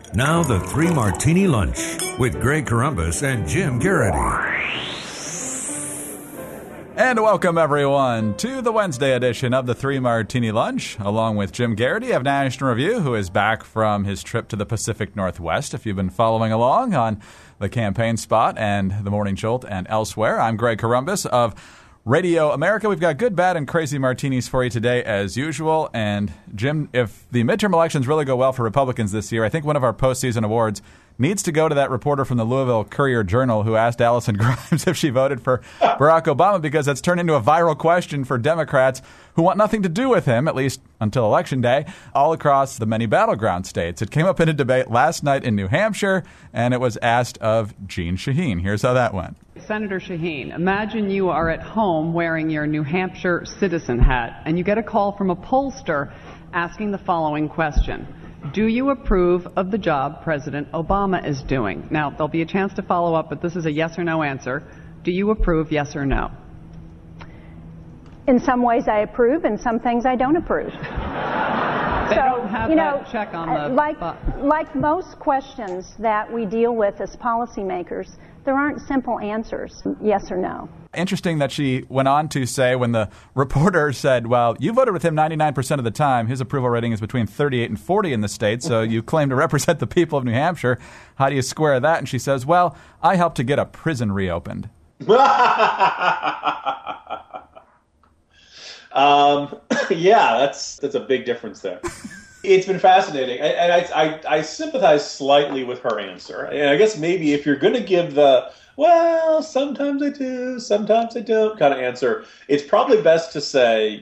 Now the Three Martini Lunch with Greg Corombos and Jim Garrity. And welcome, everyone, to the Wednesday edition of the Three Martini Lunch. Along with Jim Garrity of National Review, who is back from his trip to the Pacific Northwest. If you've been following along on the Campaign Spot and the Morning Jolt and elsewhere, I'm Greg Corombos of Radio America. We've got good, bad, and crazy martinis for you today, as usual. And, Jim, if the midterm elections really go well for Republicans this year, I think one of our postseason awards needs to go to that reporter from the Louisville Courier-Journal who asked Allison Grimes if she voted for Barack Obama, because that's turned into a viral question for Democrats who want nothing to do with him, at least until Election Day, all across the many battleground states. It came up in a debate last night in New Hampshire, and it was asked of Jeanne Shaheen. Here's how that went. Senator Shaheen, imagine you are at home wearing your New Hampshire citizen hat, and you get a call from a pollster asking the following question. Do you approve of the job President Obama is doing? Now, there'll be a chance to follow up, but this is a yes or no answer. Do you approve, yes or no? In some ways I approve, in some things I don't approve. They don't have that check on the... Like most questions that we deal with as policymakers, there aren't simple answers, yes or no. Interesting that she went on to say, when the reporter said, well, you voted with him 99% of the time, his approval rating is between 38 and 40 in the state, so you claim to represent the people of New Hampshire. How do you square that? And she says, well, I helped to get a prison reopened. Yeah, that's a big difference there. It's been fascinating, and I sympathize slightly with her answer. And I guess maybe if you're going to give the, well, sometimes I do, sometimes I don't kind of answer, it's probably best to say,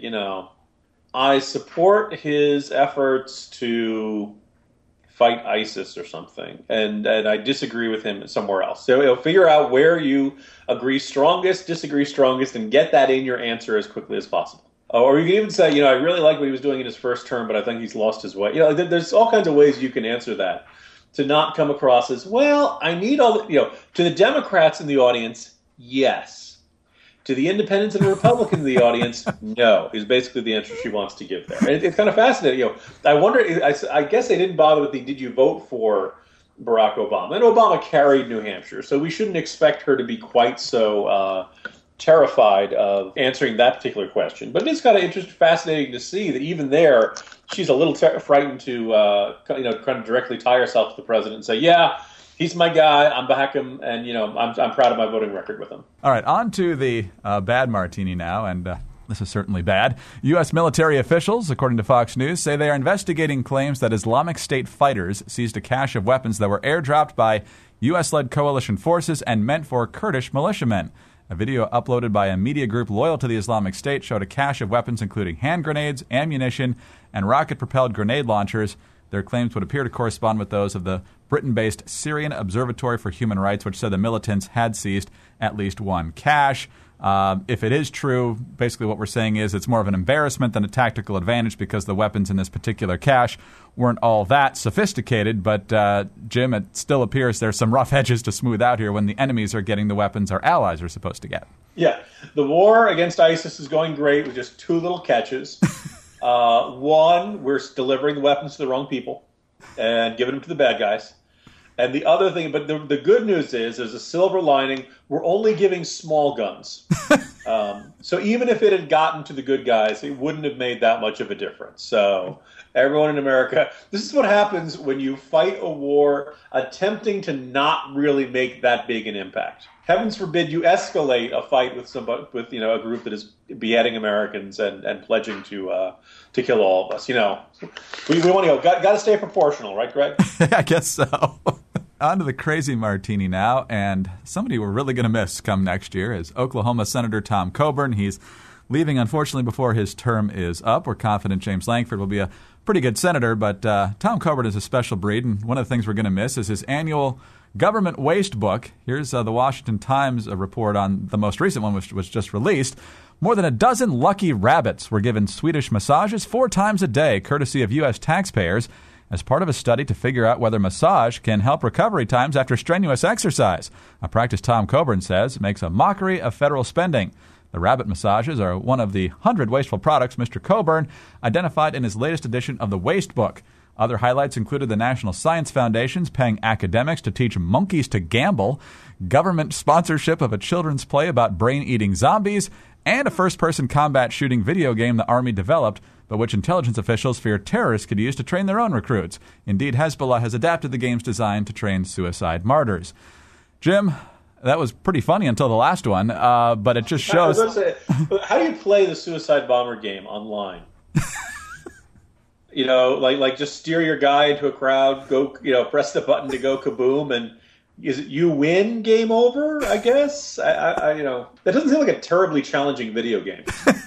I support his efforts to fight ISIS or something, and I disagree with him somewhere else. So figure out where you agree strongest, disagree strongest, and get that in your answer as quickly as possible. Or you can even say, I really like what he was doing in his first term, but I think he's lost his way. There's all kinds of ways you can answer that to not come across as, well, I need all the, to the Democrats in the audience, yes. To the independents and the Republicans in the audience, no, is basically the answer she wants to give there. And it's kind of fascinating. I wonder, I guess they didn't bother with the, did you vote for Barack Obama? And Obama carried New Hampshire, so we shouldn't expect her to be quite so terrified of answering that particular question. But it is kind of fascinating to see that even there, she's a little frightened to kind of directly tie herself to the president and say, yeah, he's my guy, I'm back him, and I'm proud of my voting record with him. All right, on to the bad martini now, and this is certainly bad. U.S. military officials, according to Fox News, say they are investigating claims that Islamic State fighters seized a cache of weapons that were airdropped by U.S.-led coalition forces and meant for Kurdish militiamen. A video uploaded by a media group loyal to the Islamic State showed a cache of weapons including hand grenades, ammunition, and rocket-propelled grenade launchers. Their claims would appear to correspond with those of the Britain-based Syrian Observatory for Human Rights, which said the militants had seized at least one cache. If it is true, basically what we're saying is it's more of an embarrassment than a tactical advantage, because the weapons in this particular cache weren't all that sophisticated. But, Jim, it still appears there's some rough edges to smooth out here when the enemies are getting the weapons our allies are supposed to get. Yeah, the war against ISIS is going great with just two little catches. One, we're delivering the weapons to the wrong people and giving them to the bad guys. And the other thing, but the good news is, there's a silver lining, we're only giving small guns. So even if it had gotten to the good guys, it wouldn't have made that much of a difference. So everyone in America, this is what happens when you fight a war attempting to not really make that big an impact. Heavens forbid you escalate a fight with somebody, with a group that is beheading Americans and pledging to kill all of us. We want to got to stay proportional, right, Greg? I guess so. On to the crazy martini now, and somebody we're really going to miss come next year is Oklahoma Senator Tom Coburn. He's leaving, unfortunately, before his term is up. We're confident James Lankford will be a pretty good senator, but Tom Coburn is a special breed, and one of the things we're going to miss is his annual government waste book. Here's the Washington Times report on the most recent one, which was just released. More than a dozen lucky rabbits were given Swedish massages 4 times a day, courtesy of U.S. taxpayers, as part of a study to figure out whether massage can help recovery times after strenuous exercise. A practice Tom Coburn says makes a mockery of federal spending. The rabbit massages are one of the 100 wasteful products Mr. Coburn identified in his latest edition of the Waste Book. Other highlights included the National Science Foundations paying academics to teach monkeys to gamble, government sponsorship of a children's play about brain-eating zombies, and a first-person combat shooting video game the Army developed, but which intelligence officials fear terrorists could use to train their own recruits. Indeed, Hezbollah has adapted the game's design to train suicide martyrs. Jim, that was pretty funny until the last one, but it just shows... How do you play the suicide bomber game online? Like just steer your guy into a crowd, go, press the button to go kaboom, and is it you win, game over, I guess? That doesn't seem like a terribly challenging video game.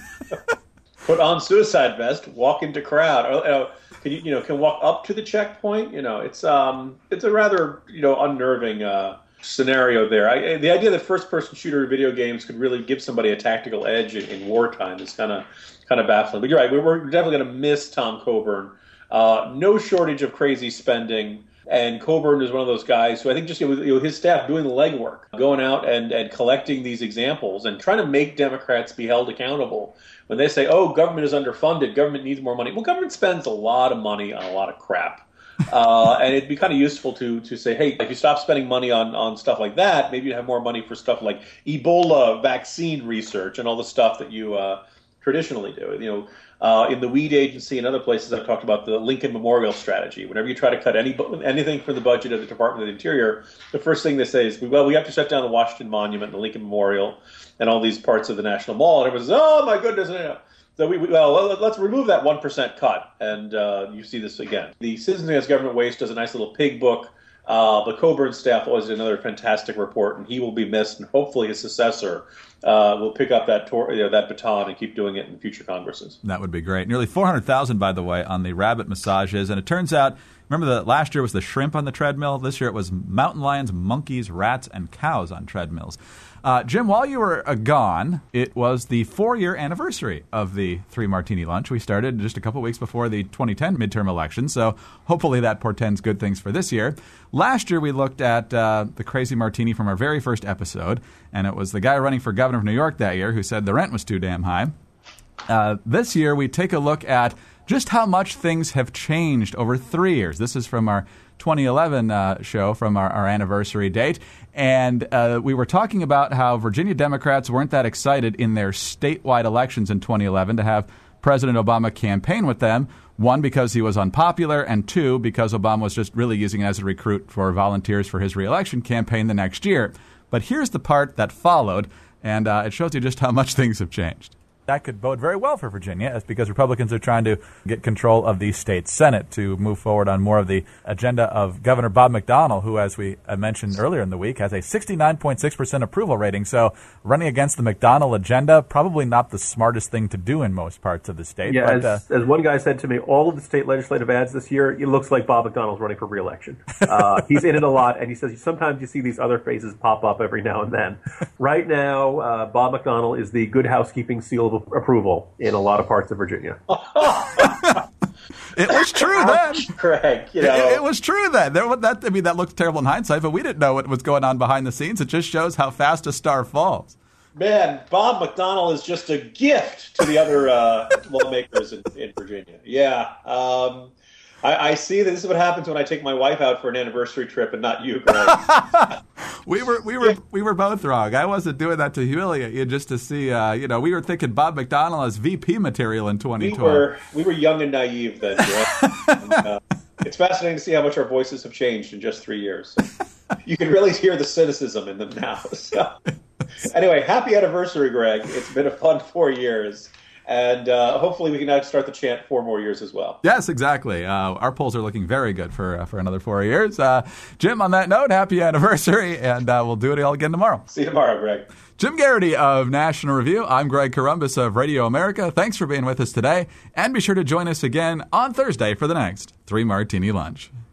Put on suicide vest, walk into crowd. Can walk up to the checkpoint. It's a rather unnerving scenario there. The idea that first-person shooter video games could really give somebody a tactical edge in wartime is kind of baffling. But you're right. We're definitely going to miss Tom Coburn. No shortage of crazy spending. And Coburn is one of those guys who I think just his staff doing the legwork, going out and collecting these examples and trying to make Democrats be held accountable. When they say, oh, government is underfunded, government needs more money. Well, government spends a lot of money on a lot of crap. And it'd be kind of useful to say, hey, if you stop spending money on stuff like that, maybe you have more money for stuff like Ebola vaccine research and all the stuff that you traditionally do. In the Weed Agency and other places, I've talked about the Lincoln Memorial strategy. Whenever you try to cut anything from the budget of the Department of the Interior, the first thing they say is, we have to shut down the Washington Monument and the Lincoln Memorial and all these parts of the National Mall. And everyone says, oh, my goodness. So let's remove that 1% cut. And you see this again. The Citizens Against Government Waste does a nice little pig book. The Coburn staff always did another fantastic report, and he will be missed, and hopefully his successor will pick up that baton and keep doing it in future Congresses. That would be great. Nearly 400,000, by the way, on the rabbit massages, and it turns out, remember that last year was the shrimp on the treadmill? This year it was mountain lions, monkeys, rats, and cows on treadmills. Jim, while you were gone, it was the 4-year anniversary of the Three Martini Lunch. We started just a couple weeks before the 2010 midterm election, so hopefully that portends good things for this year. Last year we looked at the Crazy Martini from our very first episode, and it was the guy running for governor of New York that year who said the rent was too damn high. This year we take a look at just how much things have changed over 3 years. This is from our 2011 show from our anniversary date. And we were talking about how Virginia Democrats weren't that excited in their statewide elections in 2011 to have President Obama campaign with them. One, because he was unpopular, and two, because Obama was just really using it as a recruit for volunteers for his reelection campaign the next year. But here's the part that followed, and it shows you just how much things have changed. That could bode very well for Virginia, as because Republicans are trying to get control of the state Senate to move forward on more of the agenda of Governor Bob McDonnell, who, as we mentioned earlier in the week, has a 69.6% approval rating. So running against the McDonnell agenda, probably not the smartest thing to do in most parts of the state. Yeah, but, as one guy said to me, all of the state legislative ads this year, it looks like Bob McDonnell's running for re-election. He's in it a lot, and he says sometimes you see these other faces pop up every now and then. Right now, Bob McDonnell is the good housekeeping seal of approval in a lot of parts of Virginia. It was true then. Greg, it was true then. That looked terrible in hindsight, but we didn't know what was going on behind the scenes. It just shows how fast a star falls. Man, Bob McDonnell is just a gift to the other lawmakers in Virginia. Yeah. I see that this is what happens when I take my wife out for an anniversary trip and not you, Greg. We were both wrong. I wasn't doing that to humiliate you, just to see. We were thinking Bob McDonnell as VP material in 2012. We were young and naive then, Greg. And, it's fascinating to see how much our voices have changed in just 3 years. You can really hear the cynicism in them now. So, anyway, happy anniversary, Greg. It's been a fun 4 years. And hopefully we can now start the chant 4 more years as well. Yes, exactly. Our polls are looking very good for another 4 years. Jim, on that note, happy anniversary, and we'll do it all again tomorrow. See you tomorrow, Greg. Jim Garrity of National Review. I'm Greg Corombos of Radio America. Thanks for being with us today, and be sure to join us again on Thursday for the next Three Martini Lunch.